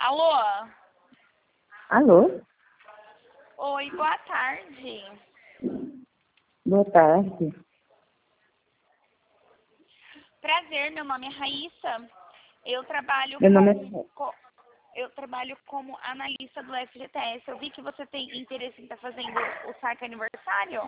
Alô? Alô? Oi, boa tarde. Boa tarde. Prazer, meu nome é Raíssa. Eu trabalho Meu nome eu trabalho como analista do FGTS. Eu vi que você tem interesse em estar fazendo o saque aniversário.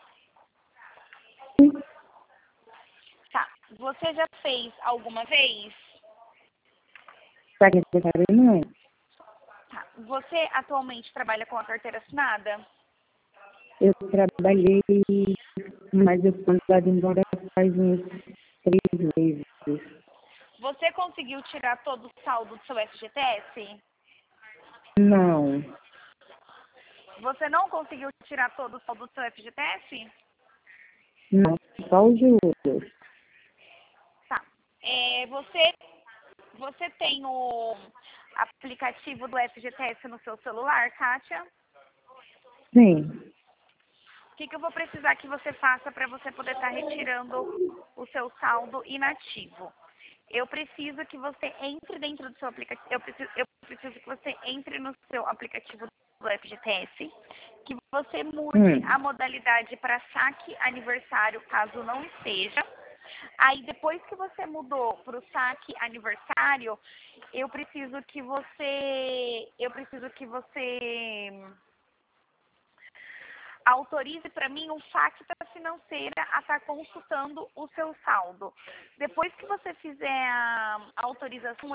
Tá. Você já fez alguma vez? secretária, não. Tá. Você atualmente trabalha com a carteira assinada? Eu trabalhei, mas eu fui mandada embora faz uns 3 meses. Você conseguiu tirar todo o saldo do seu FGTS? Não, Você não conseguiu tirar todo o saldo do seu FGTS? não, só os juros. Tá. Você tem o aplicativo do FGTS no seu celular, Kátia? Sim, O que eu vou precisar que você faça para você poder estar retirando o seu saldo inativo? Eu preciso que você entre dentro do seu aplicativo. Eu preciso que você entre no seu aplicativo do FGTS, que você mude a modalidade para saque aniversário, caso não esteja. Aí depois que você mudou para o saque aniversário, eu preciso que você autorize para mim o Facta Financeira a estar consultando o seu saldo. Depois que você fizer a autorização,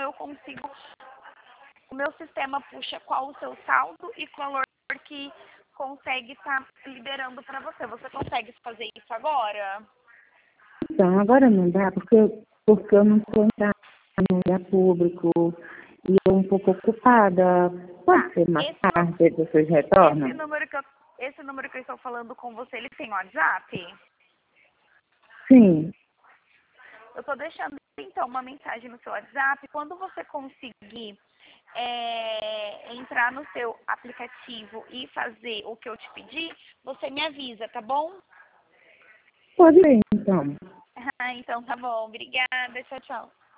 o meu sistema puxa qual o seu saldo e qual o valor que consegue estar liberando para você. Você consegue fazer isso agora? então agora não dá, porque eu não estou entrando no lugar público e eu um pouco ocupada. Pode ser mais tarde, vocês retornam? Esse número que eu estou falando com você, ele tem WhatsApp? Sim, Eu estou deixando, então, uma mensagem no seu WhatsApp. Quando você conseguir entrar no seu aplicativo e fazer o que eu te pedi, você me avisa, tá bom? pode ser então. Então tá bom. Obrigada. Tchau, tchau.